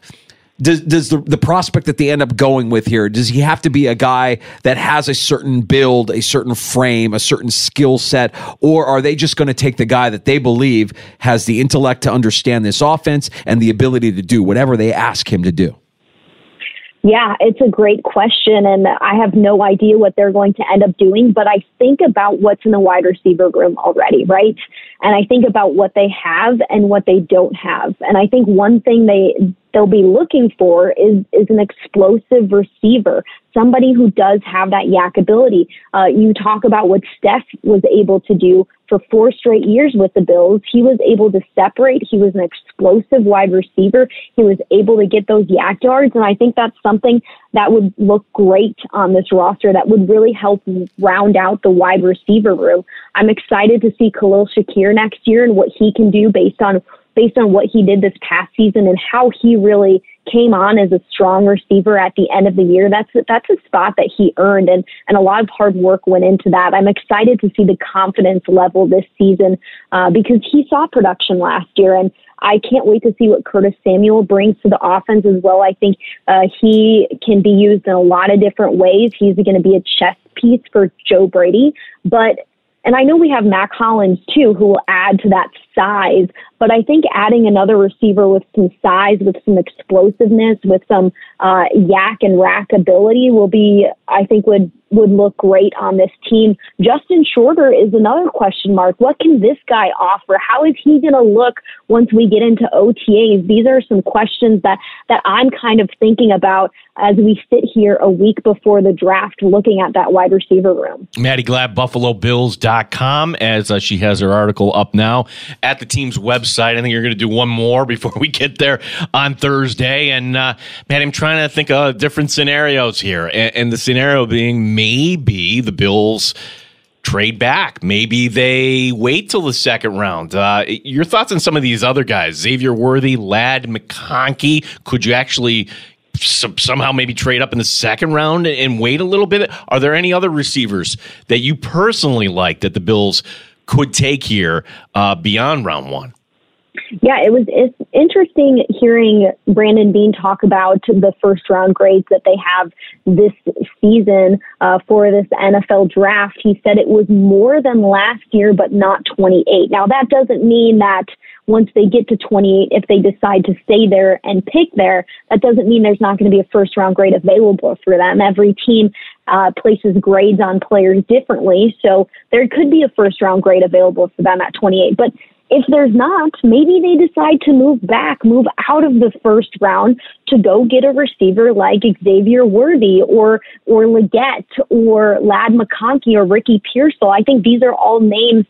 the prospect that they end up going with here, does he have to be a guy that has a certain build, a certain frame, a certain skill set, or are they just going to take the guy that they believe has the intellect to understand this offense and the ability to do whatever they ask him to do? Yeah, it's a great question, and I have no idea what they're going to end up doing, but I think about what's in the wide receiver room already, right? And I think about what they have and what they don't have. And I think one thing they'll be looking for is an explosive receiver, somebody who does have that yak ability. You talk about what Steph was able to do for 4 straight years with the Bills. He was able to separate. He was an explosive wide receiver. He was able to get those yak yards, and I think that's something that would look great on this roster that would really help round out the wide receiver room. I'm excited to see Khalil Shakir next year and what he can do based on what he did this past season and how he really came on as a strong receiver at the end of the year. That's a spot that he earned, and a lot of hard work went into that. I'm excited to see the confidence level this season because he saw production last year, and I can't wait to see what Curtis Samuel brings to the offense as well. I think he can be used in a lot of different ways. He's going to be a chess piece for Joe Brady, and I know we have Mac Hollins, too, who will add to that size. But I think adding another receiver with some size, with some explosiveness, with some yak and rack ability would look great on this team. Justin Shorter is another question mark. What can this guy offer? How is he going to look once we get into OTAs? These are some questions that I'm kind of thinking about as we sit here a week before the draft looking at that wide receiver room. Maddie Glad, BuffaloBills.com, as she has her article up now at the team's website. I think you're going to do one more before we get there on Thursday. And, Maddie, I'm trying to think of different scenarios here. And the scenario being maybe the Bills trade back. Maybe they wait till the second round. Your thoughts on some of these other guys? Xavier Worthy, Ladd McConkey. Could you actually somehow maybe trade up in the second round and wait a little bit? Are there any other receivers that you personally like that the Bills could take here beyond round one? Yeah, it's interesting hearing Brandon Beane talk about the first round grades that they have this season for this NFL draft. He said it was more than last year, but not 28. Now, that doesn't mean that once they get to 28, if they decide to stay there and pick there, that doesn't mean there's not going to be a first round grade available for them. Every team places grades on players differently, so there could be a first round grade available for them at 28. But if there's not, maybe they decide to move out of the first round to go get a receiver like Xavier Worthy or Leggett or Ladd McConkey or Ricky Pearsall. I think these are all names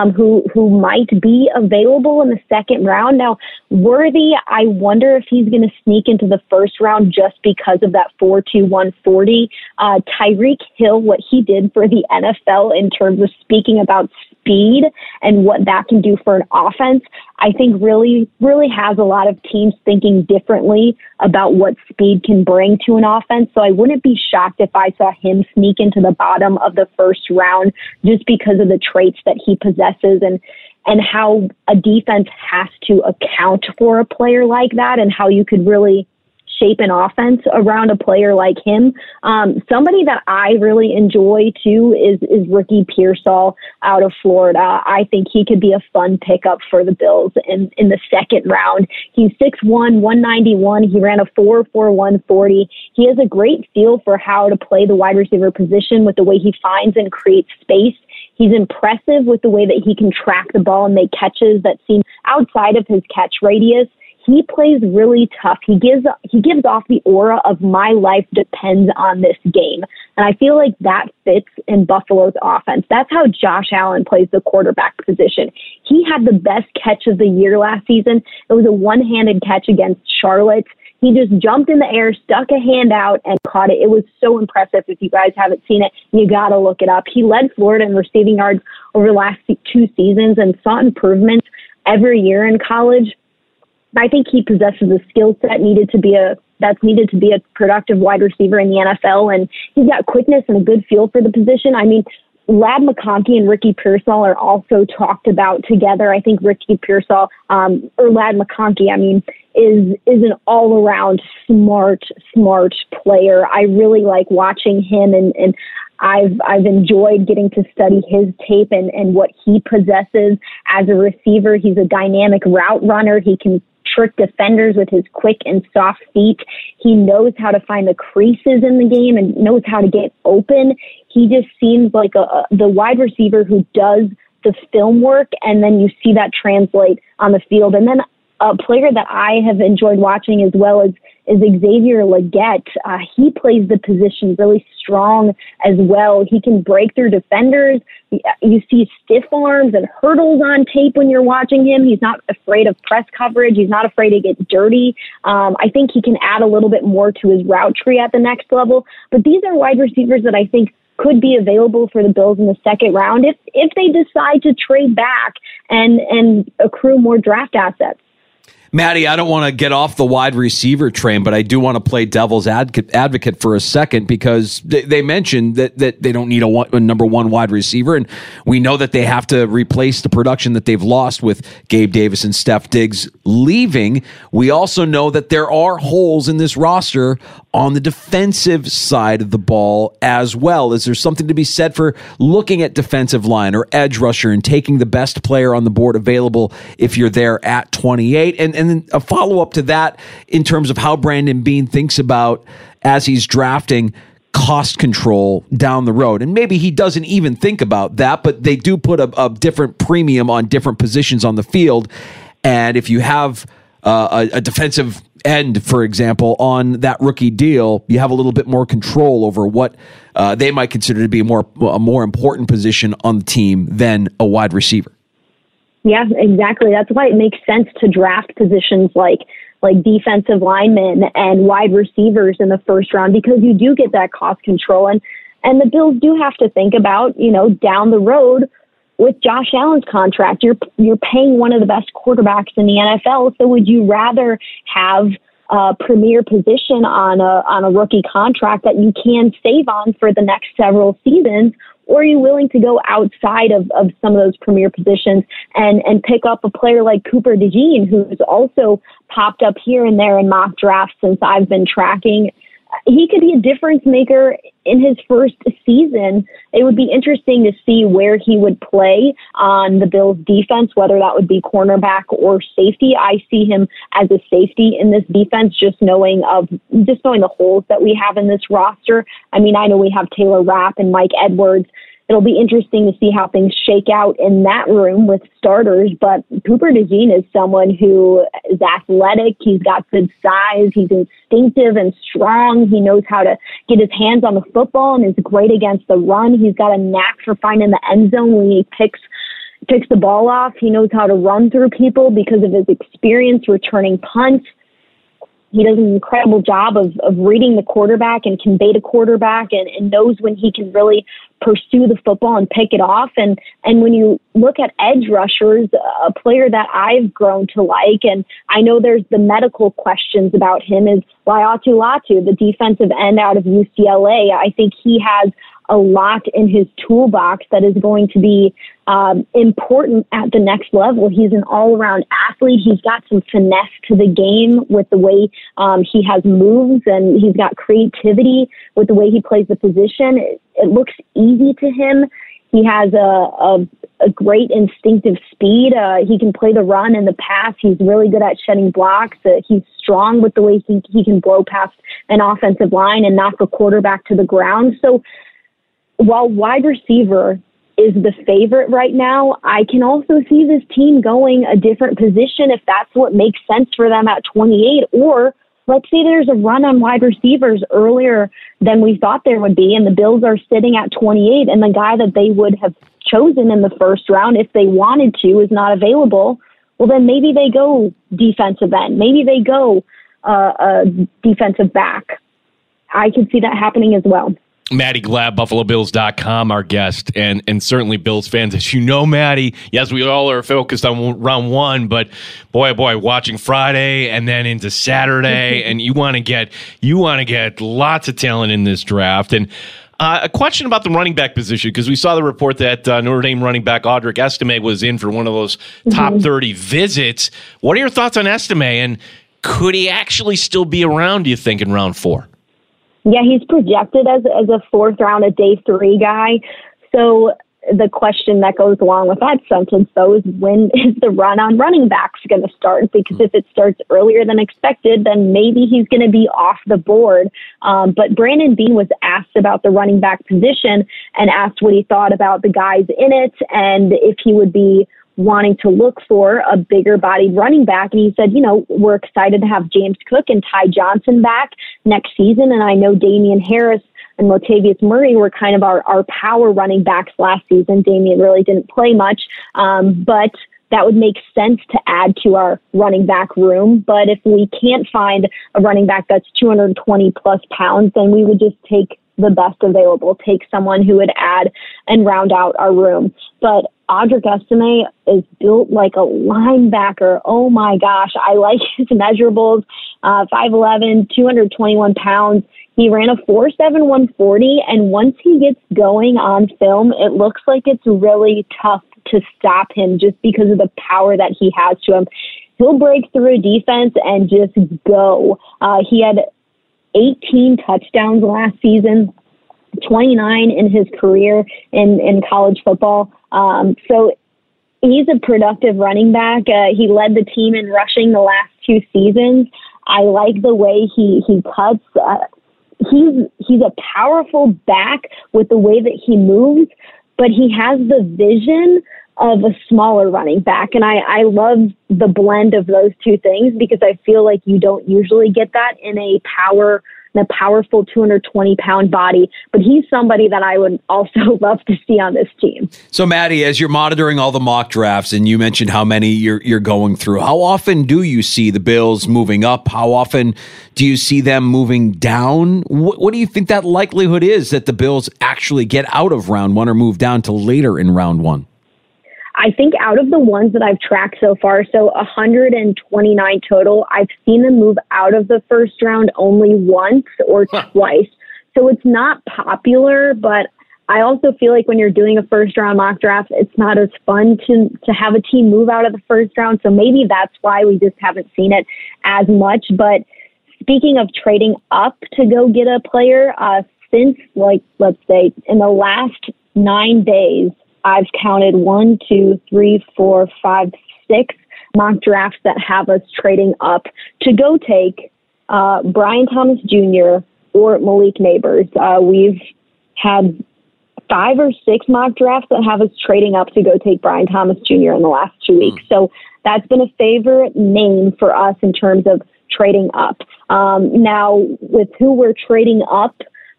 who might be available in the second round. Now, Worthy, I wonder if he's going to sneak into the first round just because of that 4.2 140. Tyreek Hill, what he did for the NFL in terms of speaking about speed and what that can do for an offense, I think really, really has a lot of teams thinking differently about what speed can bring to an offense. So I wouldn't be shocked if I saw him sneak into the bottom of the first round just because of the traits that he possesses and how a defense has to account for a player like that and how you could really shape an offense around a player like him. Somebody that I really enjoy too is Ricky Pearsall out of Florida. I think he could be a fun pickup for the Bills in the second round. He's 6'1", 191. He ran a 4.4 140. He has a great feel for how to play the wide receiver position with the way he finds and creates space. He's impressive with the way that he can track the ball and make catches that seem outside of his catch radius. he plays really tough. He gives off the aura of my life depends on this game. And I feel like that fits in Buffalo's offense. That's how Josh Allen plays the quarterback position. He had the best catch of the year last season. It was a one-handed catch against Charlotte. He just jumped in the air, stuck a hand out, and caught it. It was so impressive. If you guys haven't seen it, you got to look it up. He led Florida in receiving yards over the last 2 seasons and saw improvements every year in college. I think he possesses a skill set needed to be a productive wide receiver in the NFL, and he's got quickness and a good feel for the position. I mean, Ladd McConkey and Ricky Pearsall are also talked about together. I think Ricky Pearsall, or Ladd McConkey, is an all-around smart player. I really like watching him, and I've enjoyed getting to study his tape and what he possesses as a receiver. He's a dynamic route runner. He can trick defenders with his quick and soft feet. He knows how to find the creases in the game and knows how to get open. He just seems like the wide receiver who does the film work, and then you see that translate on the field. And then a player that I have enjoyed watching as well is Xavier Legette. He plays the position really strong as well. He can break through defenders. You see stiff arms and hurdles on tape when you're watching him. He's not afraid of press coverage. He's not afraid to get dirty. I think he can add a little bit more to his route tree at the next level. But these are wide receivers that I think could be available for the Bills in the second round if they decide to trade back and accrue more draft assets. Maddie, I don't want to get off the wide receiver train, but I do want to play devil's advocate for a second, because they mentioned that they don't need a number one wide receiver, and we know that they have to replace the production that they've lost with Gabe Davis and Steph Diggs leaving. We also know that there are holes in this roster on the defensive side of the ball as well. Is there something to be said for looking at defensive line or edge rusher and taking the best player on the board available if you're there at 28? And then a follow-up to that in terms of how Brandon Beane thinks about, as he's drafting, cost control down the road. And maybe he doesn't even think about that, but they do put a different premium on different positions on the field. And if you have a defensive end, for example, on that rookie deal, you have a little bit more control over what they might consider to be a more important position on the team than a wide receiver. Yeah, exactly. That's why it makes sense to draft positions like defensive linemen and wide receivers in the first round, because you do get that cost control. And the Bills do have to think about, down the road with Josh Allen's contract, you're paying one of the best quarterbacks in the NFL. So would you rather have a premier position on a rookie contract that you can save on for the next several seasons? Or are you willing to go outside of some of those premier positions and pick up a player like Cooper DeJean, who's also popped up here and there in mock drafts since I've been tracking? He could be a difference maker in his first season. It would be interesting to see where he would play on the Bills defense, whether that would be cornerback or safety. I see him as a safety in this defense, just knowing the holes that we have in this roster. I mean, I know we have Taylor Rapp and Mike Edwards. It'll be interesting to see how things shake out in that room with starters, but Cooper DeJean is someone who is athletic. He's got good size. He's instinctive and strong. He knows how to get his hands on the football and is great against the run. He's got a knack for finding the end zone when he picks the ball off. He knows how to run through people because of his experience returning punts. He does an incredible job of reading the quarterback and can bait a quarterback and knows when he can really pursue the football and pick it off. And when you look at edge rushers, a player that I've grown to like, and I know there's the medical questions about him, is Laiatu Latu, the defensive end out of UCLA. I think he has a lot in his toolbox that is going to be important at the next level. He's an all-around athlete. He's got some finesse to the game with the way he has moves, and he's got creativity with the way he plays the position. It looks easy to him. He has a great instinctive speed. He can play the run and the pass. He's really good at shedding blocks. He's strong with the way he can blow past an offensive line and knock a quarterback to the ground. So while wide receiver is the favorite right now. I can also see this team going a different position if that's what makes sense for them at 28. Or let's say there's a run on wide receivers earlier than we thought there would be, and the Bills are sitting at 28, and the guy that they would have chosen in the first round if they wanted to is not available. Well, then maybe they go defensive end. Maybe they go a defensive back. I could see that happening as well. Maddie Glab, BuffaloBills.com, our guest, and certainly Bills fans. As you know, Maddie, yes, we all are focused on round one, but boy, watching Friday and then into Saturday, and you want to get lots of talent in this draft. And a question about the running back position, because we saw the report that Notre Dame running back Audric Estime was in for one of those top 30 visits. What are your thoughts on Estime, and could he actually still be around, do you think, in round 4? Yeah, he's projected as a fourth round, a day 3 guy. So the question that goes along with that sentence, though, is when is the run on running backs going to start? Because if it starts earlier than expected, then maybe he's going to be off the board. But Brandon Beane was asked about the running back position and asked what he thought about the guys in it and if he would be wanting to look for a bigger bodied running back. And he said, we're excited to have James Cook and Ty Johnson back next season. And I know Damian Harris and Latavius Murray were kind of our power running backs last season. Damian really didn't play much, but that would make sense to add to our running back room. But if we can't find a running back that's 220 plus pounds, then we would just take the best available, take someone who would add and round out our room. But Audric Estime is built like a linebacker. Oh my gosh, I like his measurables. 5'11", 221 pounds. He ran a 4.7 140, and once he gets going on film, it looks like it's really tough to stop him just because of the power that he has to him. He'll break through a defense and just go. He had 18 touchdowns last season, 29 in his career in college football. So he's a productive running back. He led the team in rushing the last 2 seasons. I like the way he cuts. He's a powerful back with the way that he moves, but he has the vision of a smaller running back. And I love the blend of those two things because I feel like you don't usually get that in a powerful 220-pound body. But he's somebody that I would also love to see on this team. So, Maddie, as you're monitoring all the mock drafts, and you mentioned how many you're going through, how often do you see the Bills moving up? How often do you see them moving down? What do you think that likelihood is that the Bills actually get out of round 1 or move down to later in round 1? I think out of the ones that I've tracked so far, so 129 total, I've seen them move out of the first round only once or twice. So it's not popular, but I also feel like when you're doing a first round mock draft, it's not as fun to have a team move out of the first round. So maybe that's why we just haven't seen it as much. But speaking of trading up to go get a player, since let's say in the last 9 days, I've counted 1, 2, 3, 4, 5, 6 mock drafts that have us trading up to go take Brian Thomas Jr. or Malik Neighbors. We've had 5 or 6 mock drafts that have us trading up to go take Brian Thomas Jr. in the last 2 weeks. So that's been a favorite name for us in terms of trading up. Now, with who we're trading up,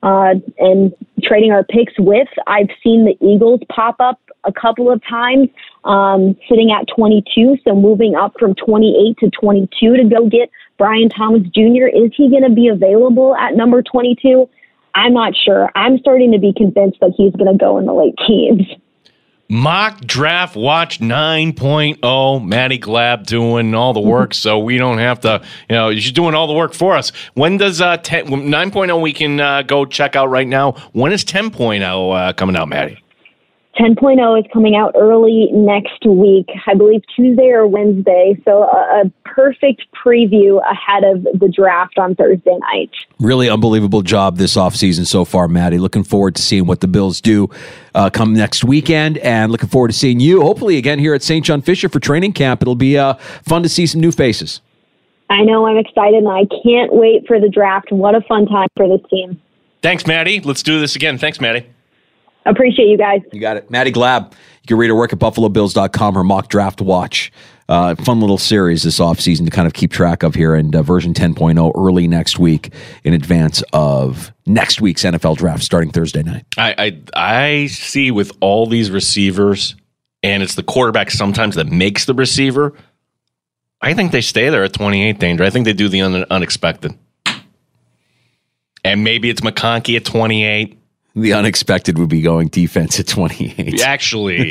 and trading our picks with, I've seen the Eagles pop up a couple of times, sitting at 22, so moving up from 28 to 22 to go get Brian Thomas Jr. Is he going to be available at number 22? I'm not sure. I'm starting to be convinced that he's going to go in the late teens. Mock Draft Watch 9.0. Maddie Glab doing all the work, so we don't have to, she's doing all the work for us. When does 9.0 we can go check out right now? When is 10.0 coming out, Maddie? 10.0 is coming out early next week, I believe Tuesday or Wednesday. So a perfect preview ahead of the draft on Thursday night. Really unbelievable job this offseason so far, Maddie. Looking forward to seeing what the Bills do come next weekend, and looking forward to seeing you, hopefully, again here at St. John Fisher for training camp. It'll be fun to see some new faces. I know, I'm excited, and I can't wait for the draft. What a fun time for this team. Thanks, Maddie. Let's do this again. Thanks, Maddie. Appreciate you guys. You got it. Maddie Glab. You can read her work at BuffaloBills.com, her mock draft watch. Fun little series this offseason to kind of keep track of here, and version 10.0 early next week in advance of next week's NFL draft starting Thursday night. I see with all these receivers, and it's the quarterback sometimes that makes the receiver, I think they stay there at 28, Danger. I think they do the unexpected. And maybe it's McConkey at 28. The unexpected would be going defense at 28. Actually,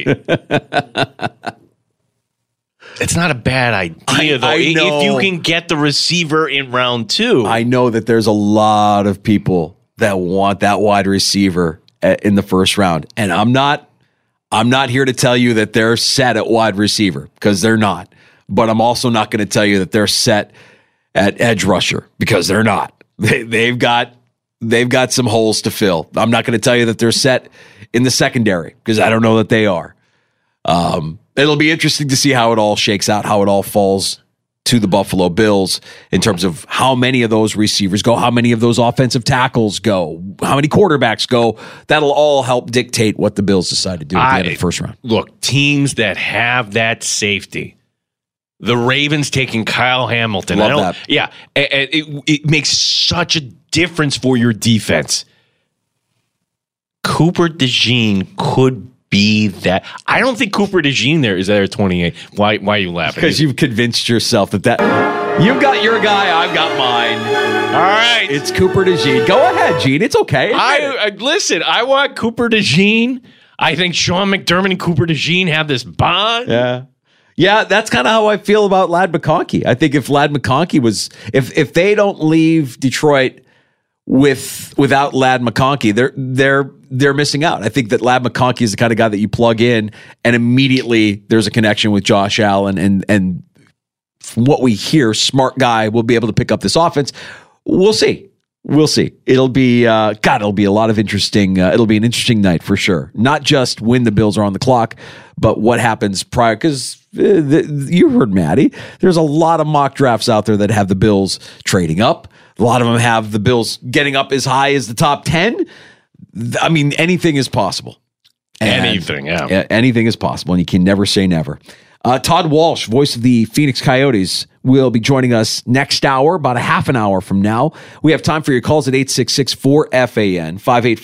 it's not a bad idea, though. If you can get the receiver in round 2. I know that there's a lot of people that want that wide receiver in the first round. And I'm not here to tell you that they're set at wide receiver, because they're not. But I'm also not going to tell you that they're set at edge rusher, because they're not. They've got some holes to fill. I'm not going to tell you that they're set in the secondary, because I don't know that they are. It'll be interesting to see how it all shakes out, how it all falls to the Buffalo Bills in terms of how many of those receivers go, how many of those offensive tackles go, how many quarterbacks go. That'll all help dictate what the Bills decide to do at the end of the first round. Look, teams that have that safety, the Ravens taking Kyle Hamilton. Love that. Yeah, it makes such a difference for your defense. Cooper DeJean could be that. I don't think Cooper DeJean is there at 28. Why are you laughing? Because you've convinced yourself that you've got your guy, I've got mine. All right. It's Cooper DeJean. Go ahead, Gene. It's okay. Listen, I want Cooper DeJean. I think Sean McDermott and Cooper DeJean have this bond. Yeah, that's kind of how I feel about Ladd McConkey. I think if Ladd McConkey was, if they don't leave Detroit without Ladd McConkey, they're missing out. I think that Ladd McConkey is the kind of guy that you plug in and immediately there's a connection with Josh Allen, and from what we hear, smart guy will be able to pick up this offense. We'll see. It'll be it'll be a lot of interesting. It'll be an interesting night for sure. Not just when the Bills are on the clock, but what happens prior. Because you heard Maddie. There's a lot of mock drafts out there that have the Bills trading up. A lot of them have the Bills getting up as high as the top 10. I mean, anything is possible. Anything is possible, and you can never say never. Todd Walsh, voice of the Phoenix Coyotes, will be joining us next hour, about a half an hour from now. We have time for your calls at 866-4FAN,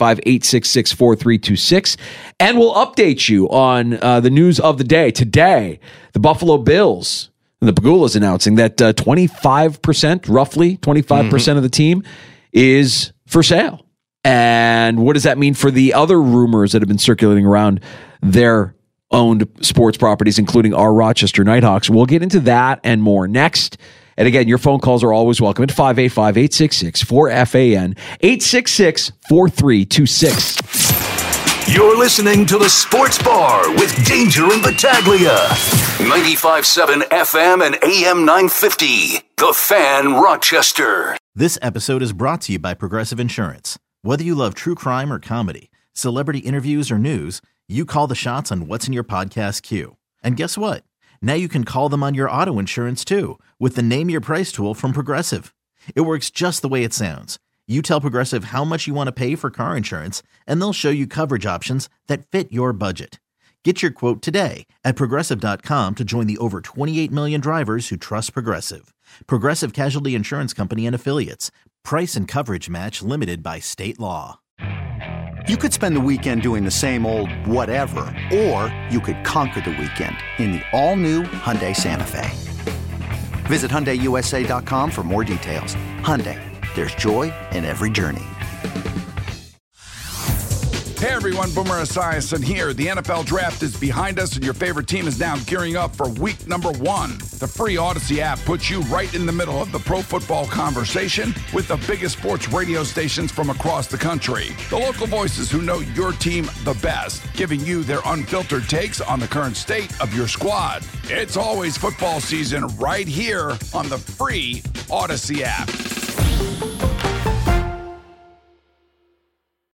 585-866-4326, and we'll update you on the news of the day. Today, the Buffalo Bills and the Pagulas announcing that 25%, roughly 25% of the team is for sale. And what does that mean for the other rumors that have been circulating around their owned sports properties, including our Rochester Nighthawks? We'll get into that and more next. And again, your phone calls are always welcome at 585-866-4FAN, 866-4326. You're listening to the Sports Bar with Danger and Battaglia. 95.7 FM and AM 950. The Fan, Rochester. This episode is brought to you by Progressive Insurance. Whether you love true crime or comedy, celebrity interviews or news, you call the shots on what's in your podcast queue. And guess what? Now you can call them on your auto insurance too with the Name Your Price tool from Progressive. It works just the way it sounds. You tell Progressive how much you want to pay for car insurance, and they'll show you coverage options that fit your budget. Get your quote today at Progressive.com to join the over 28 million drivers who trust Progressive. Progressive Casualty Insurance Company and Affiliates. Price and coverage match limited by state law. You could spend the weekend doing the same old whatever, or you could conquer the weekend in the all-new Hyundai Santa Fe. Visit HyundaiUSA.com for more details. Hyundai, there's joy in every journey. Hey everyone, Boomer Esiason here. The NFL Draft is behind us and your favorite team is now gearing up for week number 1. The free Odyssey app puts you right in the middle of the pro football conversation with the biggest sports radio stations from across the country. The local voices who know your team the best, giving you their unfiltered takes on the current state of your squad. It's always football season right here on the free Odyssey app.